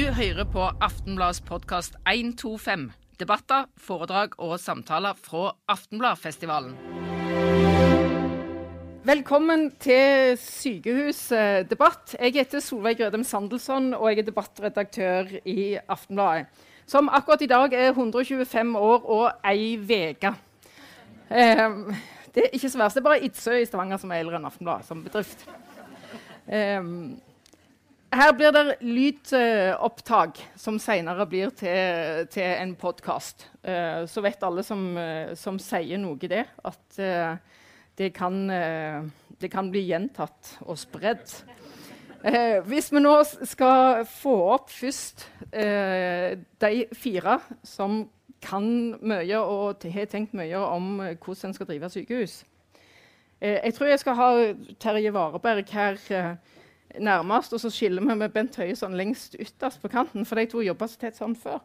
hører på Aftenbladets podcast 125, debatter, foredrag og samtaler fra Aftenbladfestivalen. Velkommen til sykehusdebatt. Jeg heter Solveig Grødem Sandelsson, og jeg er debattredaktør i Aftenbladet, som akkurat i dag er 125 år og ei veke. Det er ikke så verst, det er bare Idsø i Stavanger som er eldre enn Aftenbladet som bedrift. Her blir det lydopptak som senere blir til en podcast. Så vet alle som sier noe i det, at det kan bli gjentatt og spredd. Hvis vi nå skal få opp først de fire som kan mye og har tenkt mye om hvordan en skal drive sykehus. Jeg tror jeg skal ha Terje Vareberg her nærmest, og så skiller vi med Bent Høie sånn lengst ytterst på kanten, for de to jobber så tett sånn før.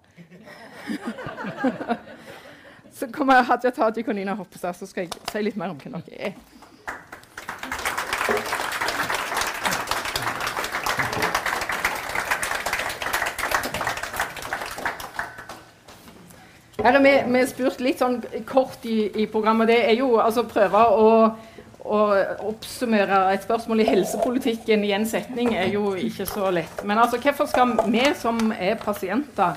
Så kommer Hadia Tajik og Nina Hoppestad, så skal jeg si litt mer om hva dere er. Her er vi spurt litt sånn kort i programmet. Det er jo altså prøve å oppsummere et spørsmål i helsepolitikken i en setning er jo ikke så lett. Men altså, hvorfor skal vi som er pasienter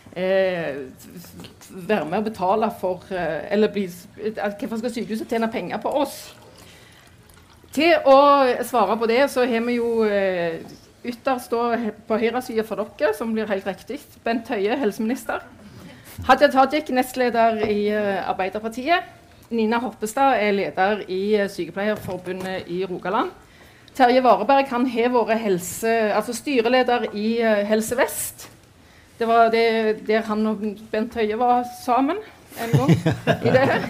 være med å betale for, hvorfor skal sykehuset tjene penger på oss? Til å svare på det, så har vi jo ytterst på høyre side for dere, som blir helt riktig, Bent Høie, helseminister. Hadia Tajik, nestleder i Arbeiderpartiet. Nina Hoppestad er leder i Sykepleierforbundet i Rogaland. Terje Vareberg, han har vært styreleder i Helse Vest. Det var der han og Bent Høie var sammen en gang i det her.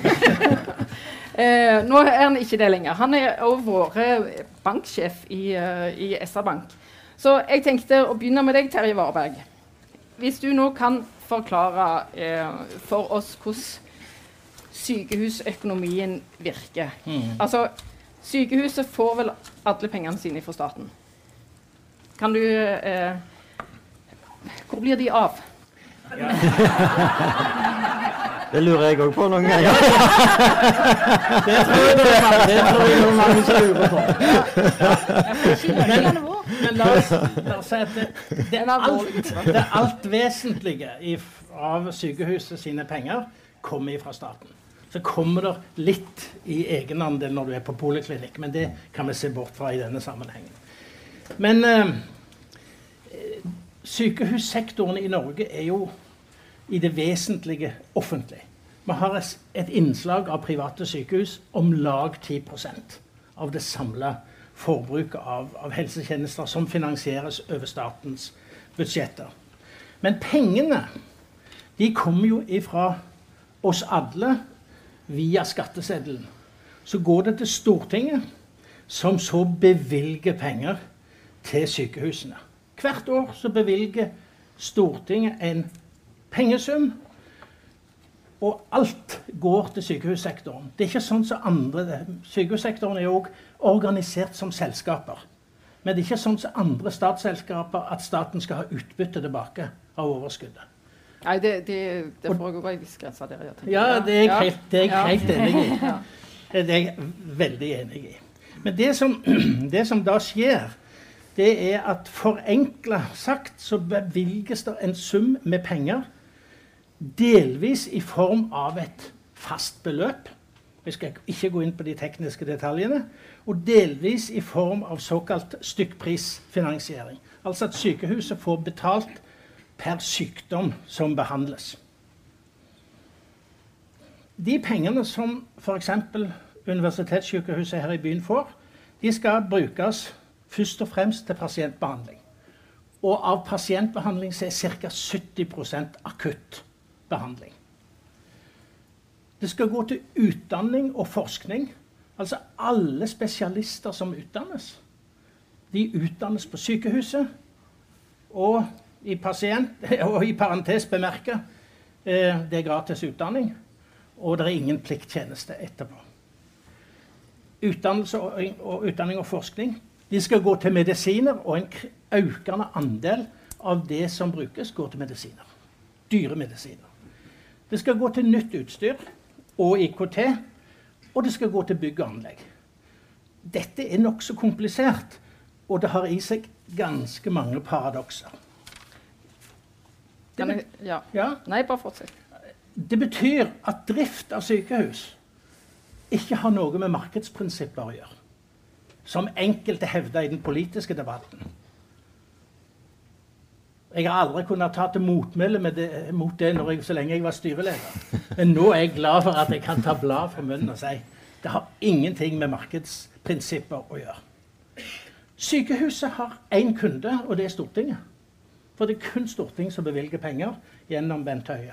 Nå er han ikke det lenger. Han er også vært banksjef i SR-Bank. Så jeg tenkte å begynne med deg, Terje Vareberg. Hvis du nå kan forklare for oss hvordan sykehusøkonomien virker. Altså, sykehuset får vel alle pengene sine fra staten. Kan du... hvor blir de av? Ja. Det lurer jeg også på noen ganger. Det tror jeg noen mange som lurer på. Men la oss si at det alt vesentlige av sykehuset sine penger kommer fra staten. Så kommer det litt i egenandel når du er på poliklinikk, men det kan vi se bort fra i denne sammenhengen. Men sykehussektoren i Norge er jo i det vesentlige offentlig. Vi har et innslag av private sykehus om lag 10% av det samlede forbruket av helsetjenester som finansieres over statens budsjetter. Men pengene, de kommer jo ifra oss alle via skatteseddelen. Så går det til Stortinget, som så bevilger penger til sykehusene. Hvert år så bevilger Stortinget en pengesum, og alt går til sykehussektoren. Det er ikke sånn som andre. Sykehussektoren er jo også organisert som selskaper. Men det er ikke sånn som andre statsselskaper at staten skal ha utbytte tilbake av overskuddet. Nei, det foregår i viss grenser der. Ja, det er jeg helt enig i. Det er jeg veldig enig i. Men det som da skjer, det er at forenklet sagt så bevilges det en sum med penger, delvis i form av et fast beløp. Jeg skal ikke gå inn på de tekniske detaljene. Og delvis i form av såkalt stykkprisfinansiering. Altså at sykehuset får betalt per sykdom som behandles. De pengene som for eksempel universitetssykehuset her i byen får, de skal brukes først og fremst til pasientbehandling. Og av pasientbehandling så er ca. 70% akutt behandling. Det skal gå til utdanning og forskning. Altså alle spesialister som utdannes. De utdannes på sykehuset, og i parentes bemerket, det er gratis utdanning, og det er ingen plikttjeneste etterpå. Utdanning og forskning, de skal gå til medisiner, og en økende andel av det som brukes, går til medisiner. Dyre medisiner. Det skal gå til nytt utstyr og IKT, og det skal gå til bygg og anlegg. Dette er nok så komplisert, og det har i seg ganske mange paradokser. Nei, bare fortsett. Det betyr at drift av sykehus ikke har noe med markedsprinsipper å gjøre, som enkelte hevder i den politiske debatten. Jeg har aldri kunnet ta til motmelde mot det så lenge jeg var styreleder. Men nå er jeg glad for at jeg kan ta blad fra munnen og si det har ingenting med markedsprinsipper å gjøre. Sykehuset har én kunde, og det er Stortinget. For det er kun Stortinget som bevilger penger gjennom Bent Høie.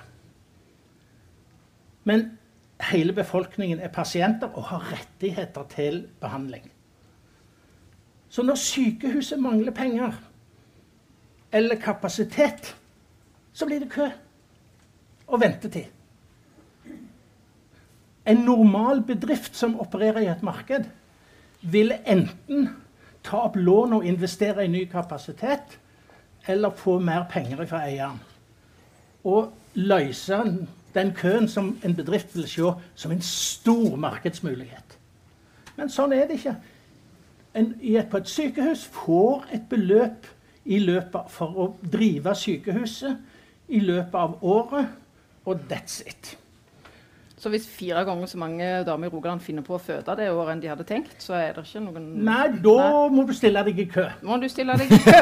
Men hele befolkningen er pasienter og har rettigheter til behandling. Så når sykehuset mangler penger eller kapasitet, så blir det kø og ventetid. En normal bedrift som opererer i et marked vil enten ta opp lån og investere i ny kapasitet, eller få mer penger fra eieren. Og løse den køen som en bedrift vil se som en stor markedsmulighet. Men sånn er det ikke. På et sykehus får et beløp i løpet for å drive sykehuset i løpet av året, og that's it. Så hvis 4 ganger så mange damer i Rogaland finner på å føde det året enn de hadde tenkt, så er det ikke noen... Nei, da må du stille deg i kø. Må du stille deg i kø?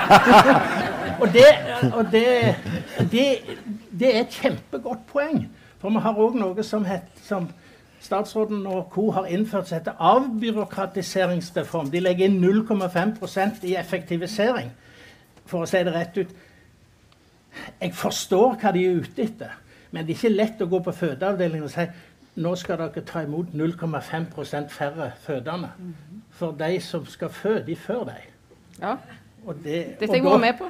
og det er et kjempegodt poeng. For vi har også noe som statsråden og co. har innført seg etter avbyråkratiseringsreform. De legger inn 0,5% i effektivisering, for å si det rett ut. Jeg forstår hva de er ute etter. Men det er ikke lett å gå på fødeavdelingen og si nå skal dere ta imot 0,5% færre fødende. For de som skal føde, de før deg. Ja, dette jeg går med på.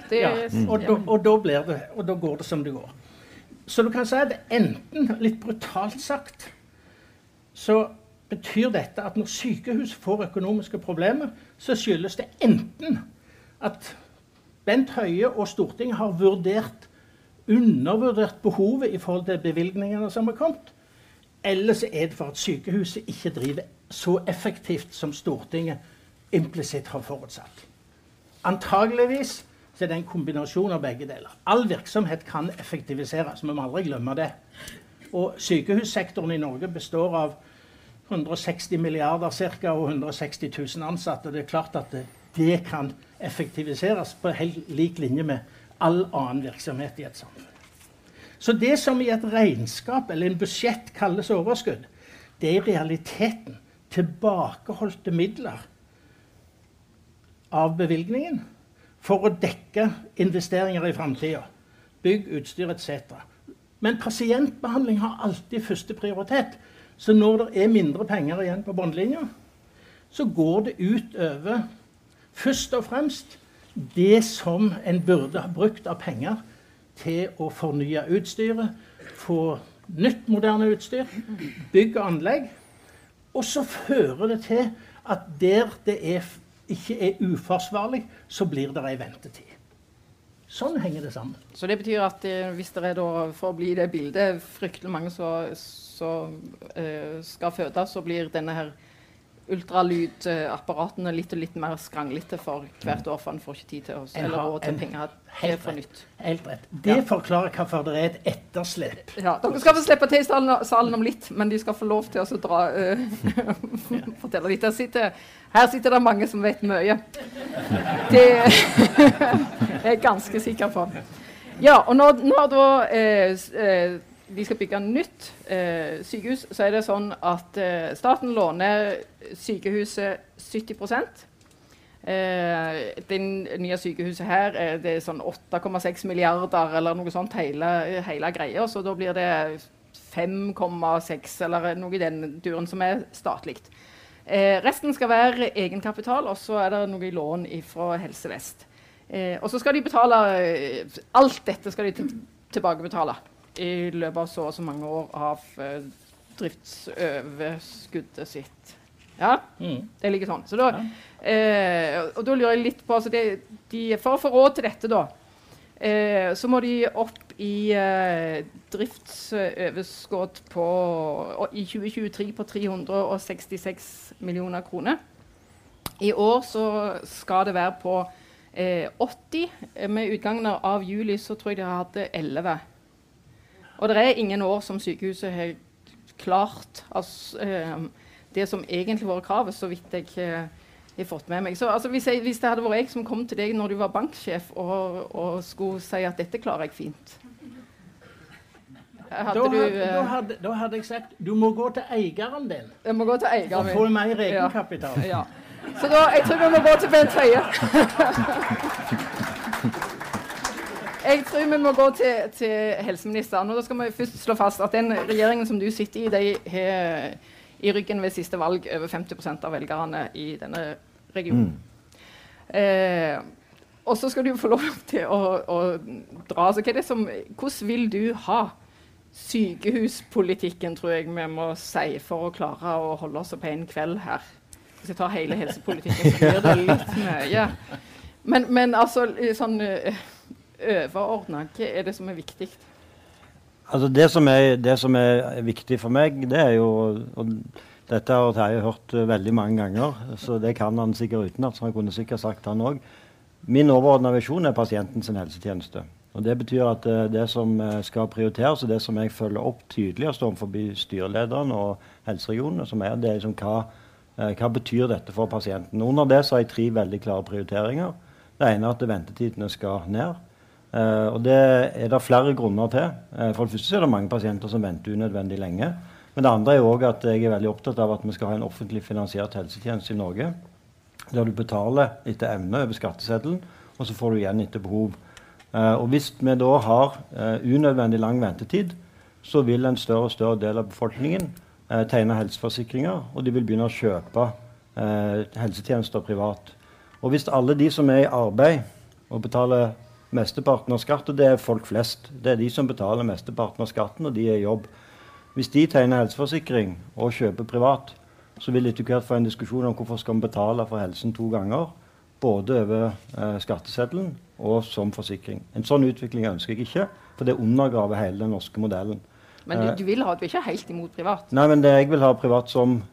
Og da går det som det går. Så du kan si at enten, litt brutalt sagt, så betyr dette at når sykehus får økonomiske problemer, så skyldes det enten at Bent Høie og Stortinget har undervurdert behovet i forhold til bevilgningene som er kommet, eller så er det for at sykehuset ikke driver så effektivt som Stortinget implisitt har forutsatt. Antageligvis så er det en kombinasjon av begge deler. All virksomhet kan effektiviseres, men vi må aldri glemme det. Og sykehussektoren i Norge består av 160 milliarder cirka, og 160 000 ansatte. Det er klart at det kan effektiviseres på helt lik linje med all annen virksomhet i et samfunn. Så det som i et regnskap eller en budsjett kalles overskudd, det er i realiteten tilbakeholdte midler av bevilgningen for å dekke investeringer i fremtiden, bygg, utstyr etc. Men pasientbehandling har alltid første prioritet, så når det er mindre penger igjen på båndlinja, så går det ut over først og fremst det som en burde ha brukt av penger til å fornye utstyret, få nytt moderne utstyr, bygge anlegg, og så fører det til at der det ikke er uforsvarlig, så blir det en ventetid. Sånn henger det sammen. Så det betyr at hvis det er da, for å bli det bildet, fryktelig mange som skal føde, så blir denne her ultralydapparatene litt og litt mer skranglete for hvert år, for han får ikke tid til oss, eller råd til penger til for nytt. Helt rett. Det forklarer hvorfor det er et etterslep. Ja, dere skal få slippe til i salen om litt, men de skal få lov til å fortelle litt. Her sitter det mange som vet mye. Det er jeg ganske sikker på. Ja, og når da vi skal bygge nytt sykehus, så er det sånn at staten låner sykehuset 70%. Det nye sykehuset her det er sånn 8,6 milliarder eller noe sånt hele greia, så da blir det 5,6 eller noe i den duren som er statligt. Resten skal være egenkapital, og så er det noe i lån fra Helse Vest. Og så skal de betale, alt dette skal de tilbakebetale i løpet av så mange år av driftsoverskuddet sitt. Ja, det ligger sånn. Så da, og da lurer jeg litt på, altså for å få råd til dette da, Så må de opp i driftsoverskudd i 2023 på 366 millioner kroner. I år så skal det være på 80. Med utgangen av juli så tror jeg de hadde 11. Og det ingen år som sykehuset har klart det som egentlig var kravet, så vidt jeg har fått med meg. Så altså, hvis det hadde vært jeg som kom til deg når du var banksjef og skulle si at dette klarer jeg fint. Da hadde jeg sagt, du må gå til eieren din. Jeg må gå til eieren min. Og få mer egenkapital. Ja. Så da, jeg tror vi må gå til Bent Høie. Jeg tror vi må gå til helseministeren. Og da skal vi først slå fast at den regjeringen som du sitter i, de har i ryggen ved siste valg over 50% av velgerne i denne regionen. Og så skal du få lov til å dra. Så hvordan vil du ha sykehuspolitikken, tror jeg vi må si, for å klare å holde oss på en kveld her? Hvis jeg tar hele helsepolitikken, så blir det litt mye. Men altså, sånn overordnet, hva det som viktig? Altså det som viktig for meg, det jo, og dette har jeg hørt veldig mange ganger, så det kan han sikkert utenat, så han kunne sikkert sagt han også. Min overordnede visjon pasientens helsetjeneste. Og det betyr at det som skal prioriteres, og det som jeg følger opp tydelig, står forbi styrelederen og helseregionene, som det liksom hva betyr dette for pasienten? Under det så har jeg 3 veldig klare prioriteringer. Det ene at ventetidene skal ned. Og det det flere grunner til. For det første er det mange pasienter som venter unødvendig lenge. Men det andre også at jeg veldig opptatt av at vi skal ha en offentlig finansiert helsetjeneste i Norge, der du betaler etter evne over skatteseddelen, og så får du igjen etter behov. Og hvis vi da har unødvendig lang ventetid, så vil en større og større del av befolkningen tegne helseforsikringer, og de vil begynne å kjøpe helsetjenester privat. Og hvis alle de som i arbeid og betaler mesteparten av skatt, og det folk flest. Det de som betaler mesteparten av skatten, og de i jobb. Hvis de tegner helseforsikring og kjøper privat, så vil de etter hvert få en diskusjon om hvorfor skal vi betale for helsen 2 ganger, både over skatteseddelen og som forsikring. En sånn utvikling ønsker jeg ikke, for det undergraver hele den norske modellen. Men du vil ikke helt imot privat? Nei, men jeg vil ha privat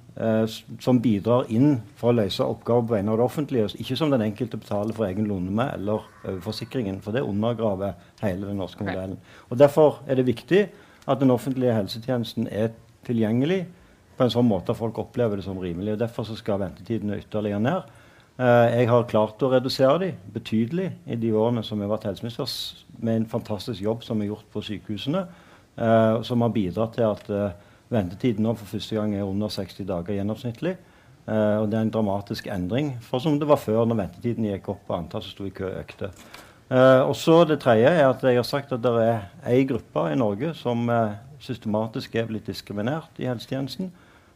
som bidrar inn for å løse oppgaver på vegne av det offentlige, ikke som den enkelte betaler for egen lomme eller forsikringen, for det undergraver hele den norske modellen. Og derfor det viktig at den offentlige helsetjenesten tilgjengelig på en sånn måte at folk opplever det som rimelig, og derfor så skal ventetidene ytterligere ned. Jeg har klart å redusere de betydelig i de årene som jeg har vært helseminister, med en fantastisk jobb som gjort på sykehusene, som har bidratt til at ventetiden nå for første gang under 60 dager gjennomsnittlig. Og det en dramatisk endring, for som det var før når ventetiden gikk opp og antall som stod i kø økte. Og så det tredje at jeg har sagt at det en gruppe i Norge som systematisk blitt diskriminert i helsetjenesten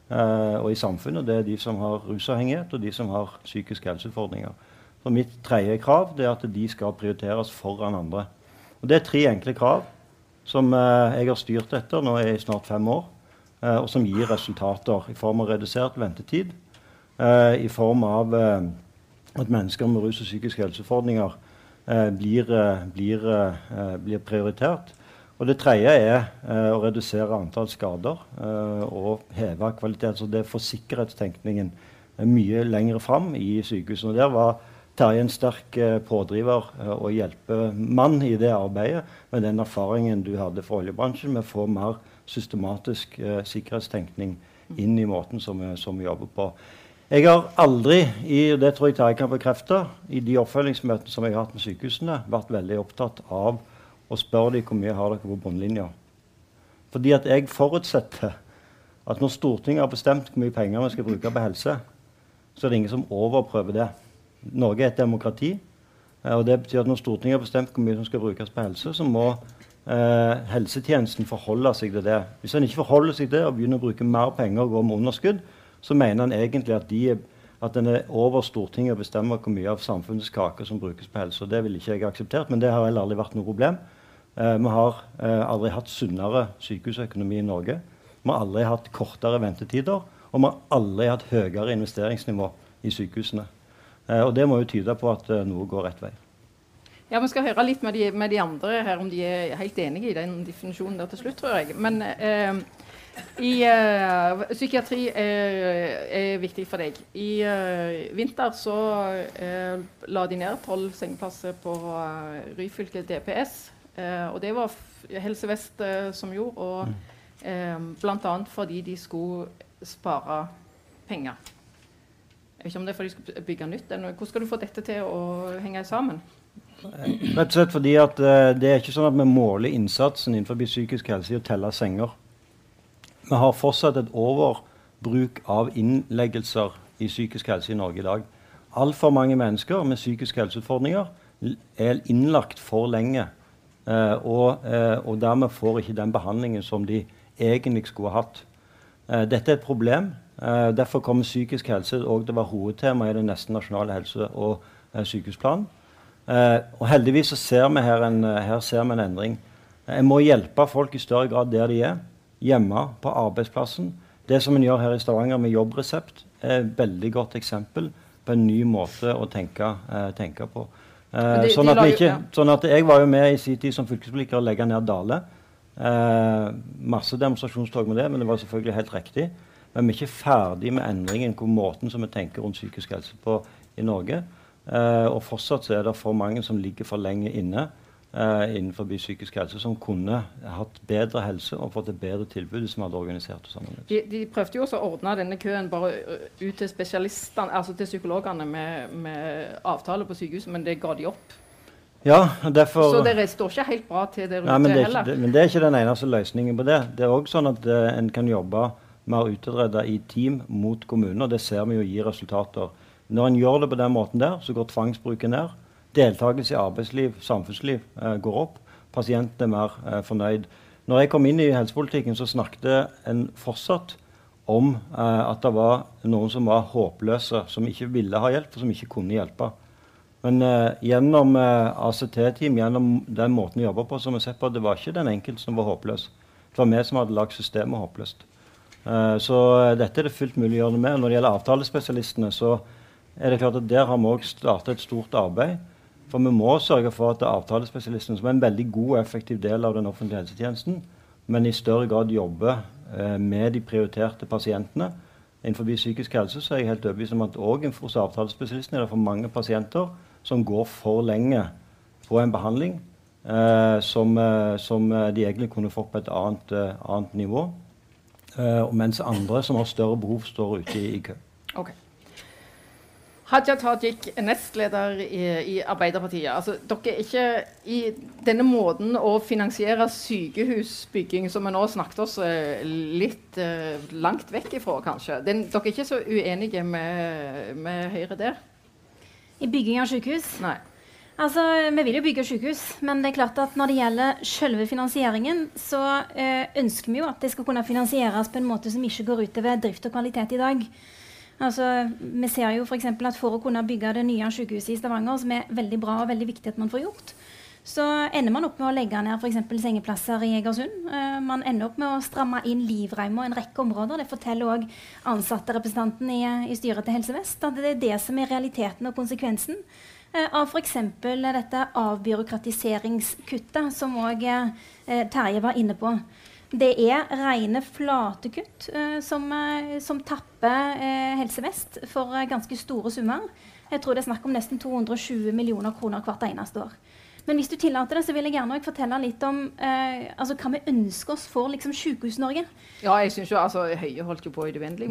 og i samfunnet. Det de som har rusavhengighet og de som har psykiske helseutfordringer. Så mitt tredje krav at de skal prioriteres foran andre. Og det 3 enkle krav som jeg har styrt etter nå i snart 5 år, og som gir resultater i form av redusert ventetid, i form av at mennesker med rus- og psykiske helseutfordringer blir prioritert. Og det tredje å redusere antall skader og heve kvalitet. Så det får sikkerhetstenkningen mye lenger fram i sykehusene. Og der var Terje en sterk pådriver og hjelpemann i det arbeidet, med den erfaringen du hadde fra oljebransjen, med å få mer systematisk sikkerhetstenkning inn i måten som vi jobber på. Jeg har aldri, det tror jeg Terje kan bekrefte, i de oppfølgingsmøtene som jeg har hatt med sykehusene, vært veldig opptatt av å spørre dem hvor mye har dere på bunnlinja. Fordi at jeg forutsetter at når Stortinget har bestemt hvor mye penger vi skal bruke på helse, så det ingen som overprøver det. Norge et demokrati, og det betyr at når Stortinget har bestemt hvor mye som skal brukes på helse, så må helsetjenesten forholde seg til det. Hvis en ikke forholder seg til det og begynner å bruke mer penger og gå med underskudd, så mener en egentlig at den over Stortinget å bestemme hvor mye av samfunnets kake som brukes på helse. Og det vil ikke jeg akseptert, men det har heller aldri vært noe problem. Vi har aldri hatt sunnere sykehusøkonomi i Norge. Vi har aldri hatt kortere ventetider, og vi har aldri hatt høyere investeringsnivå i sykehusene. Og det må jo tyde på at noe går rett vei. Ja, vi skal høre litt med de andre her om de helt enige i den definisjonen der til slutt, tror jeg. Men psykiatri viktig for deg. I vinter så la de ned 12 sengeplasser på Ryfylke DPS. Og det var Helse Vest som gjorde, og blant annet fordi de skulle spare penger. Jeg vet ikke om det er fordi de skulle bygge nytt. Hvordan skal du få dette til å henge sammen? Rett og slett fordi at det er ikke sånn at vi måler innsatsen innenfor psykisk helse i å telle senger. Vi har fortsatt et overbruk av innleggelser i psykisk helse i Norge i dag. Alt for mange mennesker med psykiske helseutfordringer er innlagt for lenge, og dermed får ikke den behandlingen som de egentlig skulle ha hatt. Dette er et problem. Derfor kommer psykisk helse også til å være hovedtema i den neste nasjonale helse- og sykehusplanen. Og heldigvis så ser vi her en endring. Jeg må hjelpe folk i større grad der de er, hjemme på arbeidsplassen. Det som en gjør her i Stavanger med jobbresept er et veldig godt eksempel på en ny måte å tenke på. Sånn at jeg var jo med i sin tid som fylkespolitiker å legge ned Dale. Masse demonstrasjonstog med det, men det var selvfølgelig helt riktig. Men vi er ikke ferdig med endringen på måten som vi tenker rundt psykisk helse på i Norge. Og fortsatt så er det for mange som ligger for lenge inne innenfor psykisk helse, som kunne hatt bedre helse og fått et bedre tilbud som hadde organisert og sammen. De prøvde jo også å ordne denne køen bare ut til spesialistene, altså til psykologene med avtale på sykehuset, men det ga de opp. Ja, derfor... Så det står ikke helt bra til det rundt heller. Men det er ikke den eneste løsningen på det. Det er også sånn at en kan jobbe med å utrede i team mot kommunen, og det ser vi jo gir resultater. Når en gjør det på den måten der, så går tvangsbruken ned. Deltakelse i arbeidsliv, samfunnsliv går opp. Pasienten er mer fornøyd. Når jeg kom inn i helsepolitikken, så snakket en fortsatt om at det var noen som var håpløse, som ikke ville ha hjelp, og som ikke kunne hjelpe. Men gjennom ACT-team, gjennom den måten vi jobber på, som vi sett på, det var ikke den enkelte som var håpløs. Det var vi som hadde lagt systemet håpløst. Så dette er det fullt mulig å gjøre det med. Når det gjelder avtalespesialistene, så er det klart at der har vi også startet et stort arbeid. For vi må sørge for at avtalespesialistene, som er en veldig god og effektiv del av den offentlige helsetjenesten, men i større grad jobber med de prioriterte pasientene. Innenfor psykisk helse så er jeg helt overbevist om at også hos avtalespesialistene er det for mange pasienter som går for lenge på en behandling som de egentlig kunne fått på et annet nivå, mens andre som har større behov står ute i kø. Okay. Hadia Tajik, nestleder i Arbeiderpartiet. Altså, dere er ikke i denne måten å finansiere sykehusbygging, som vi nå snakket oss litt langt vekk ifra, kanskje. Dere er ikke så uenige med Høyre der? I bygging av sykehus? Nei. Altså, vi vil jo bygge sykehus, men det er klart at når det gjelder selve finansieringen, så ønsker vi jo at det skal kunne finansieres på en måte som ikke går ut over drift og kvalitet i dag. Altså, vi ser jo for eksempel at for å kunne bygge det nye sykehuset i Stavanger, som er veldig bra og veldig viktig at man får gjort, så ender man opp med å legge ned for eksempel sengeplasser i Egersund. Man ender opp med å stramme inn livreimer og en rekke områder. Det forteller også ansatte-representanten i styret til Helse Vest, at det er det som er realiteten og konsekvensen av for eksempel dette avbyråkratiseringskuttet, som også Terje var inne på. Det er rene flate kutt som tapper Helse Vest for ganske store summer. Jeg tror det er snakk om nesten 220 millioner kroner hvert eneste år. Men hvis du tillater det, så vil jeg gjerne fortelle litt om hva vi ønsker oss for liksom, Sykehus-Norge. Ja, jeg synes jo, Høie holdt jo på i det uendelige.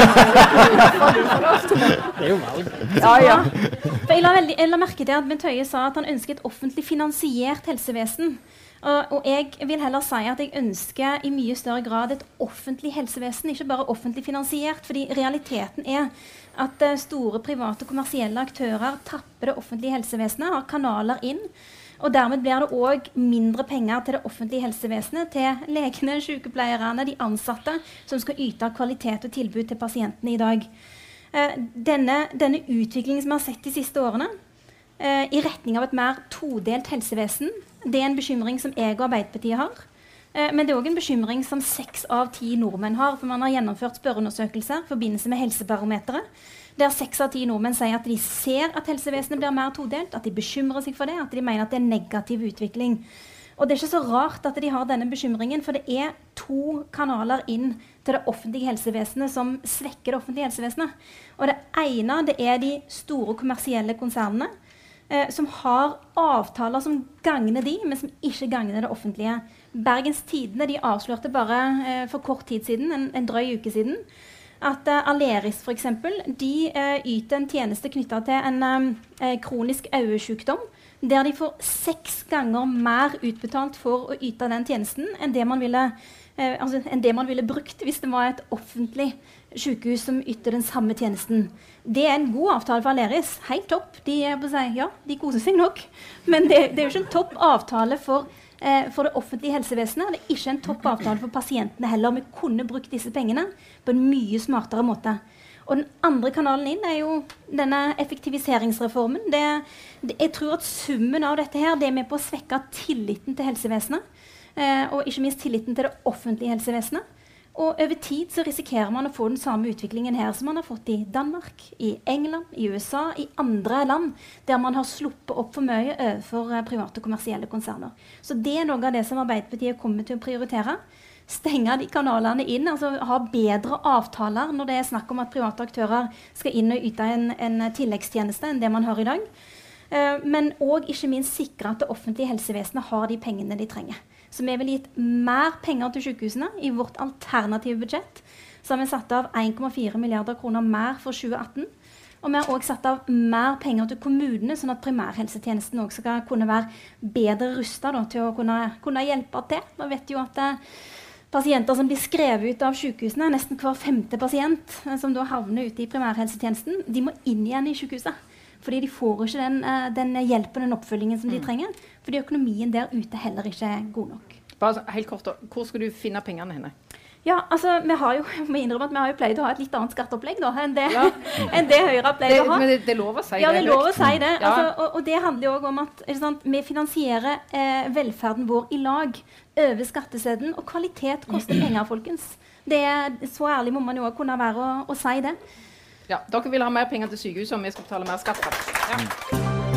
Det er jo valg. Ja. For jeg la merke til at Bent Høie sa at han ønsket et offentlig finansiert helsevesen. Og jeg vil heller si at jeg ønsker i mye større grad et offentlig helsevesen, ikke bare offentlig finansiert, fordi realiteten er at store private kommersielle aktører tapper det offentlige helsevesenet, har kanaler inn, og dermed blir det også mindre penger til det offentlige helsevesenet, til legene, sykepleierne, de ansatte, som skal yte kvalitet og tilbud til pasientene i dag. Denne utviklingen som vi har sett de siste årene, i retning av et mer todelt helsevesen, det er en bekymring som jeg og Arbeiderpartiet har. Men det er også en bekymring som 6 av 10 nordmenn har, for man har gjennomført spørreundersøkelser i forbindelse med Helsebarometeret, der 6 av 10 nordmenn sier at de ser at helsevesenet blir mer todelt, at de bekymrer seg for det, at de mener at det er negativ utvikling. Og det er ikke så rart at de har denne bekymringen, for det er 2 kanaler inn til det offentlige helsevesenet som svekker det offentlige helsevesenet. Og det ene, det er de store kommersielle konsernene, som har avtaler som gagner de, men som ikke gagner det offentlige. Bergens Tidende, de avslørte bare for kort tid siden, en drøy uke siden, at Aleris for eksempel, de yter en tjeneste knyttet til en kronisk øyesykdom, der de får 6 ganger mer utbetalt for å yte den tjenesten enn det man ville brukt hvis det var et offentlig sykehus som yter den samme tjenesten. Det er en god avtale for Aleris. Helt topp. De koser seg nok. Men det er jo ikke en topp avtale for det offentlige helsevesenet. Det er ikke en topp avtale for pasientene heller. Vi kunne brukt disse pengene på en mye smartere måte. Og den andre kanalen inn er jo denne effektiviseringsreformen. Jeg tror at summen av dette her, det er med på å svekke tilliten til helsevesenet, og ikke minst tilliten til det offentlige helsevesenet. Og over tid så risikerer man å få den samme utviklingen her som man har fått i Danmark, i England, i USA, i andre land, der man har sluppet opp for mye overfor private kommersielle konserner. Så det er noe av det som Arbeiderpartiet kommer til å prioritere. Stenge de kanalene inn, altså ha bedre avtaler når det er snakk om at private aktører skal inn og yte en tilleggstjeneste enn det man har i dag. Men også ikke minst sikre at det offentlige helsevesenet har de pengene de trenger. Så vi vil gitt mer penger til sykehusene i vårt alternative budsjett. Så har vi satt av 1,4 milliarder kroner mer for 2018. Og vi har også satt av mer penger til kommunene, sånn at primærhelsetjenesten også skal kunne være bedre rustet til å kunne hjelpe til. Da vet jo at pasienter som blir skrevet ut av sykehusene, nesten hver 5. pasient som da havner ute i primærhelsetjenesten, de må inn igjen i sykehuset. Fordi de får ikke den hjelpen og den oppfølgingen som de trenger. Fordi økonomien der ute heller ikke er god nok. Bare helt kort, hvor skal du finne pengene henne? Ja, altså, vi har jo pleid å ha et litt annet skatteopplegg da, enn det Høyre har pleid å ha. Men det er lov å si det. Ja, det er lov å si det. Altså, og det handler jo også om at vi finansierer velferden vår i lag over skatteseddelen, og kvalitet koster penger, folkens. Så ærlig må man jo kunne være å si det. Ja, dere vil ha mer penger til sykehuset, og vi skal betale mer skatt. Ja.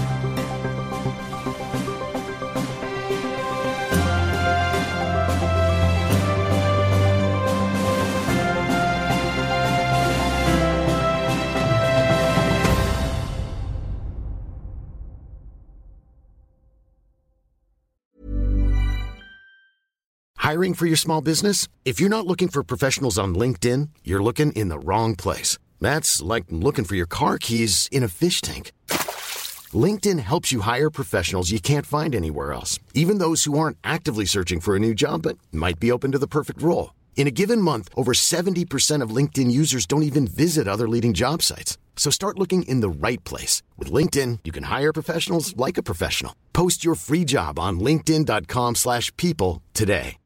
Hiring for your small business? If you're not looking for professionals on LinkedIn, you're looking in the wrong place. That's like looking for your car keys in a fish tank. LinkedIn helps you hire professionals you can't find anywhere else, even those who aren't actively searching for a new job but might be open to the perfect role. In a given month, over 70% of LinkedIn users don't even visit other leading job sites. So start looking in the right place. With LinkedIn, you can hire professionals like a professional. Post your free job on linkedin.com/people today.